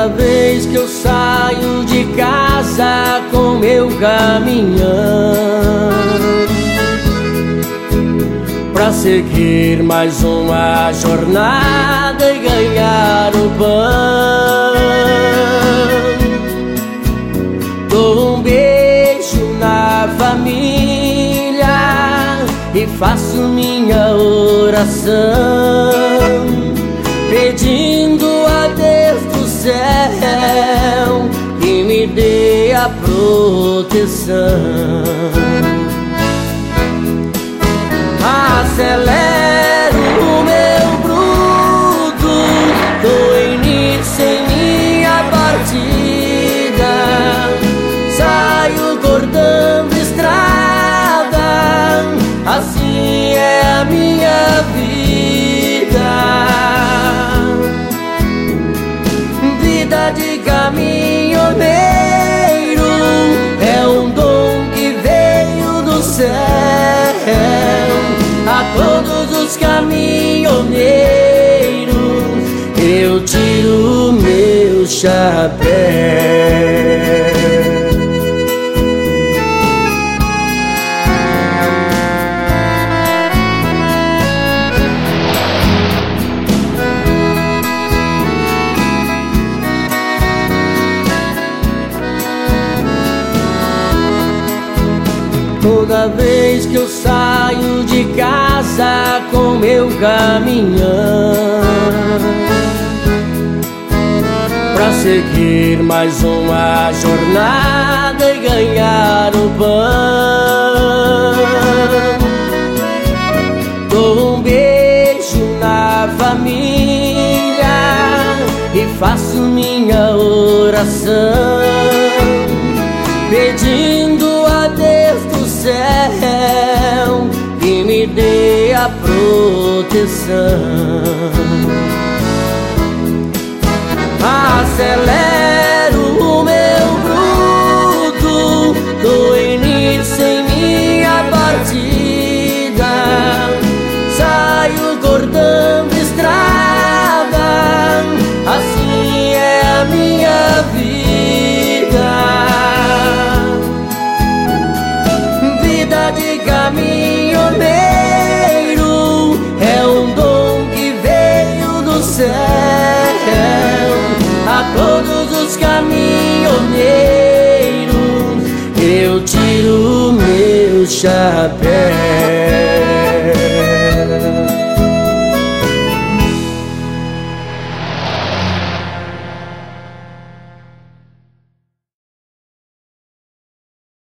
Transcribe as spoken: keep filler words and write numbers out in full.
Toda vez que eu saio de casa com meu caminhão pra seguir mais uma jornada e ganhar o pão, dou um beijo na família e faço minha oração, pedindo a Deus do céu que me dê a proteção. Acelero o meu bruto, dou início em minha partida, saio cortando estrada, assim é a minha vida. Vida de caminhoneiro é um dom que veio do céu. A todos os caminhoneiros eu tiro o meu chapéu. Toda vez que eu saio de casa com meu caminhão pra seguir mais uma jornada e ganhar o pão, dou um beijo na família e faço minha oração, pedindo a Deus do céu que me dê a proteção. Acelero o meu bruto, dou início em minha partida, saio cortando estrada, assim é a minha vida. Vida de caminhoneiro é um dom que veio do céu. A todos os caminhoneiros eu tiro o meu chapéu.